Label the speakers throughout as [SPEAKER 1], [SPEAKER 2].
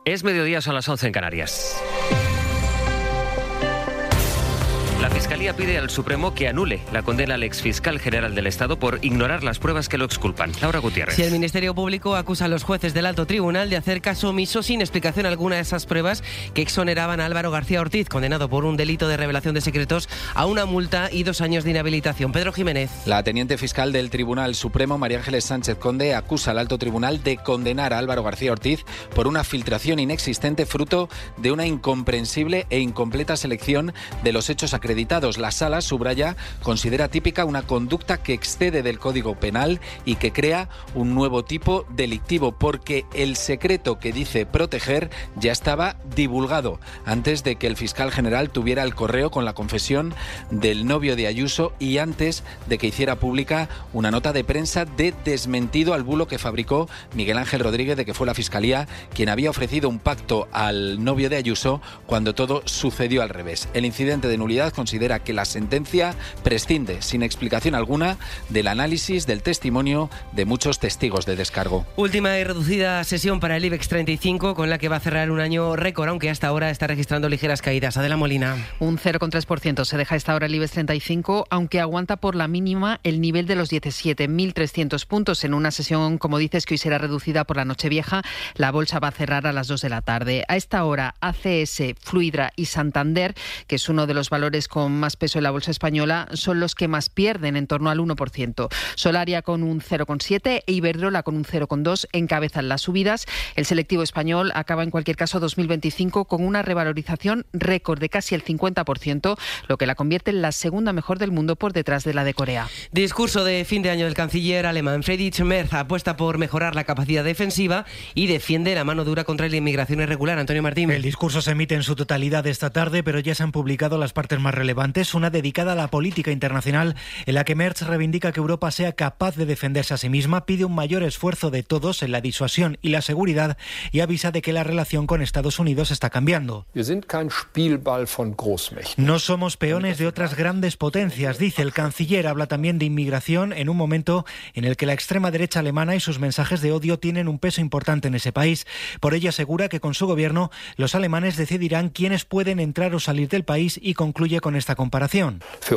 [SPEAKER 1] Es mediodía, son las 11 en Canarias. La Fiscalía pide al Supremo que anule la condena al exfiscal general del Estado por ignorar las pruebas que lo exculpan. Laura Gutiérrez.
[SPEAKER 2] Si el Ministerio Público acusa a los jueces del Alto Tribunal de hacer caso omiso sin explicación alguna de esas pruebas que exoneraban a Álvaro García Ortiz, condenado por un delito de revelación de secretos, a una multa y 2 años de inhabilitación. Pedro Jiménez.
[SPEAKER 3] La teniente fiscal del Tribunal Supremo, María Ángeles Sánchez Conde, acusa al Alto Tribunal de condenar a Álvaro García Ortiz por una filtración inexistente fruto de una incomprensible e incompleta selección de los hechos acreditados. La Sala, subraya, considera típica una conducta que excede del Código Penal y que crea un nuevo tipo delictivo, porque el secreto que dice proteger ya estaba divulgado antes de que el fiscal general tuviera el correo con la confesión del novio de Ayuso y antes de que hiciera pública una nota de prensa de desmentido al bulo que fabricó Miguel Ángel Rodríguez de que fue la Fiscalía quien había ofrecido un pacto al novio de Ayuso cuando todo sucedió al revés. El incidente de nulidad considera que la sentencia prescinde sin explicación alguna del análisis del testimonio de muchos testigos de descargo.
[SPEAKER 2] Última y reducida sesión para el IBEX 35 con la que va a cerrar un año récord, aunque hasta ahora está registrando ligeras caídas. Adela Molina.
[SPEAKER 4] Un 0,3% se deja esta hora el IBEX 35, aunque aguanta por la mínima el nivel de los 17.300 puntos en una sesión, como dices, que hoy será reducida por la Nochevieja. La bolsa va a cerrar a las 2 de la tarde. A esta hora, ACS, Fluidra y Santander, que es uno de los valores con más peso en la bolsa española, son los que más pierden, en torno al 1%. Solaria con un 0,7% e Iberdrola con un 0,2% encabezan las subidas. El selectivo español acaba en cualquier caso 2025 con una revalorización récord de casi el 50%, lo que la convierte en la segunda mejor del mundo por detrás de la de Corea.
[SPEAKER 2] Discurso de fin de año del canciller alemán. Friedrich Merz apuesta por mejorar la capacidad defensiva y defiende la mano dura contra la inmigración irregular. Antonio Martín.
[SPEAKER 5] El discurso se emite en su totalidad esta tarde, pero ya se han publicado las partes más relevantes, una dedicada a la política internacional en la que Merz reivindica que Europa sea capaz de defenderse a sí misma, pide un mayor esfuerzo de todos en la disuasión y la seguridad y avisa de que la relación con Estados Unidos está cambiando. No somos peones de otras grandes potencias, dice el canciller. Habla también de inmigración en un momento en el que la extrema derecha alemana y sus mensajes de odio tienen un peso importante en ese país. Por ello asegura que con su gobierno los alemanes decidirán quiénes pueden entrar o salir del país y concluye con esta comparación.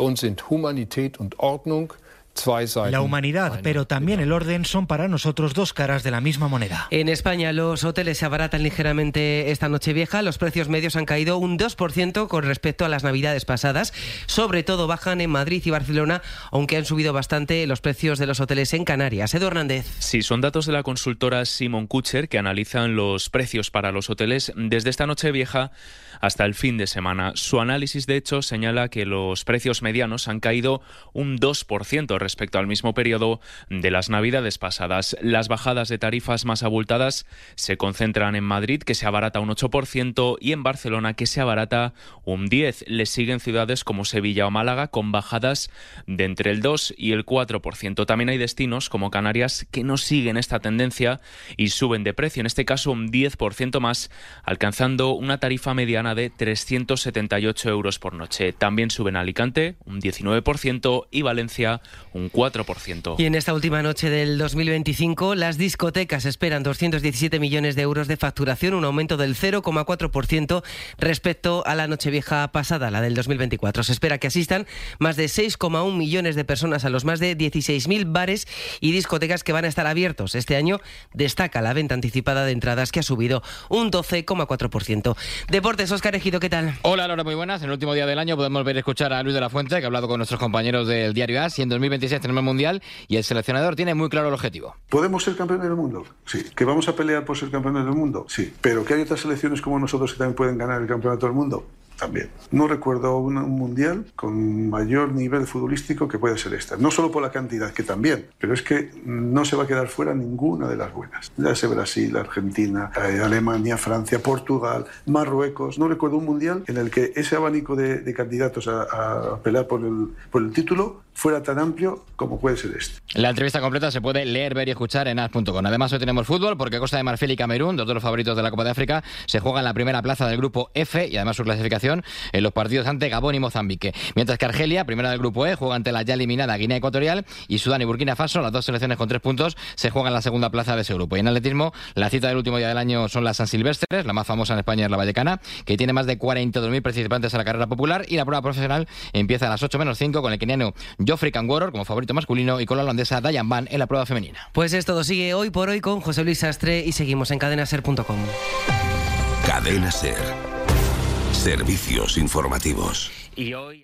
[SPEAKER 5] La humanidad, pero también el orden, son para nosotros dos caras de la misma moneda.
[SPEAKER 2] En España los hoteles se abaratan ligeramente esta Nochevieja. Los precios medios han caído un 2% con respecto a las navidades pasadas. Sobre todo bajan en Madrid y Barcelona, aunque han subido bastante los precios de los hoteles en Canarias. Edu Hernández.
[SPEAKER 6] Sí, son datos de la consultora Simon Kucher que analizan los precios para los hoteles desde esta Nochevieja hasta el fin de semana. Su análisis, de hecho, señala que los precios medianos han caído un 2% respecto al mismo periodo de las navidades pasadas. Las bajadas de tarifas más abultadas se concentran en Madrid, que se abarata un 8%, y en Barcelona, que se abarata un 10%. Le siguen ciudades como Sevilla o Málaga, con bajadas de entre el 2 y el 4%. También hay destinos como Canarias que no siguen esta tendencia y suben de precio, en este caso un 10% más, alcanzando una tarifa mediana de 378 euros por noche. También suben Alicante un 19% y Valencia un 4%.
[SPEAKER 2] Y en esta última noche del 2025, las discotecas esperan 217 millones de euros de facturación, un aumento del 0,4% respecto a la Nochevieja pasada, la del 2024. Se espera que asistan más de 6,1 millones de personas a los más de 16.000 bares y discotecas que van a estar abiertos. Este año destaca la venta anticipada de entradas, que ha subido un 12,4%. Deportes, Óscar Ejido, ¿qué tal?
[SPEAKER 7] Hola, Laura, muy buenas. En el último día del año podemos ver y escuchar a Luis de la Fuente, que ha hablado con nuestros compañeros del Diario AS, y en 2026 tenemos el Mundial y el seleccionador tiene muy claro el objetivo.
[SPEAKER 8] ¿Podemos ser campeones del mundo? Sí. ¿Que vamos a pelear por ser campeones del mundo? Sí. ¿Pero que hay otras selecciones como nosotros que también pueden ganar el campeonato del mundo? También. No recuerdo un mundial con mayor nivel futbolístico que puede ser esta. No solo por la cantidad, que también, pero es que no se va a quedar fuera ninguna de las buenas. Ya sea Brasil, Argentina, Alemania, Francia, Portugal, Marruecos. No recuerdo un mundial en el que ese abanico de candidatos a pelear por el título fuera tan amplio como puede ser este.
[SPEAKER 7] La entrevista completa se puede leer, ver y escuchar en as.com. Además, hoy tenemos fútbol, porque Costa de Marfil y Camerún, dos de los favoritos de la Copa de África, se juegan la primera plaza del grupo F, y además su clasificación clasificación en los partidos ante Gabón y Mozambique. Mientras que Argelia, primera del grupo E, juega ante la ya eliminada Guinea Ecuatorial, y Sudán y Burkina Faso, las dos selecciones con 3 puntos, se juegan la segunda plaza de ese grupo. Y en atletismo, la cita del último día del año son las San Silvestres, la más famosa en España es la Vallecana, que tiene más de 42.000 participantes a la carrera popular, y la prueba profesional empieza a las 8:05 con el keniano Geoffrey Kamworor como favorito masculino y con la holandesa Diane Van en la prueba femenina.
[SPEAKER 2] Pues es todo, sigue Hoy por Hoy con José Luis Sastre y seguimos en cadenaser.com.
[SPEAKER 9] Cadena Ser. Servicios informativos.
[SPEAKER 1] Y hoy